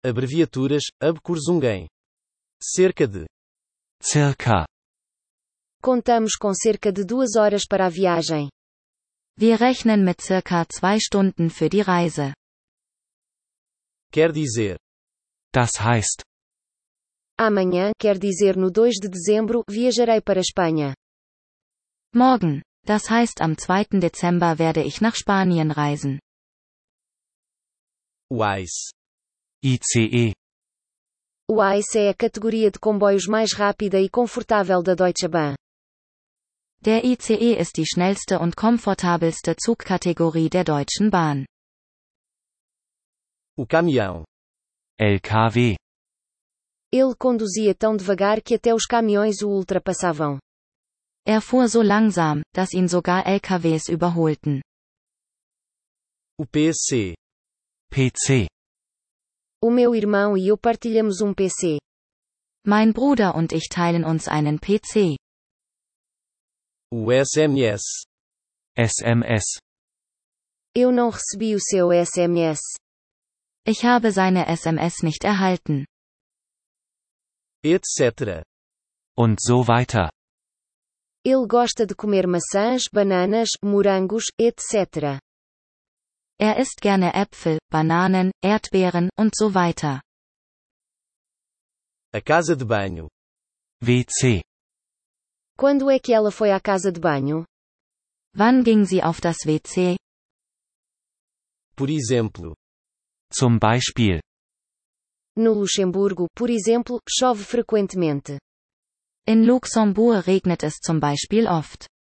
Abreviaturas, Abkürzungen. Cerca de. Circa. Contamos com cerca de 2 horas para a viagem. Wir rechnen mit circa 2 Stunden für die Reise. Quer dizer. Das heißt. Amanhã, quer dizer no 2 de dezembro, viajarei para a Espanha. Morgen, das heißt am 2. Dezember werde ich nach Spanien reisen. Wise. ICE. O ICE é a categoria de comboios mais rápida e confortável da Deutsche Bahn. Der ICE ist die schnellste und komfortabelste Zugkategorie der Deutschen Bahn. O caminhão. LKW. Ele conduzia tão devagar que até os caminhões o ultrapassavam. Er fuhr so langsam, dass ihn sogar LKWs überholten. O PC. PC. O meu irmão e eu partilhamos um PC. Mein Bruder und ich teilen uns einen PC. O SMS. SMS. Eu não recebi o seu SMS. Ich habe seine SMS nicht erhalten. Etc. Und so weiter. Ele gosta de comer maçãs, bananas, morangos, etc. Er isst gerne Äpfel, Bananen, Erdbeeren und so weiter. A casa de banho. WC. Quando é que ela foi à casa de banho? Wann ging sie auf das WC? Por exemplo. Zum Beispiel. No Luxemburgo, por exemplo, chove frequentemente. In Luxemburg regnet es zum Beispiel oft.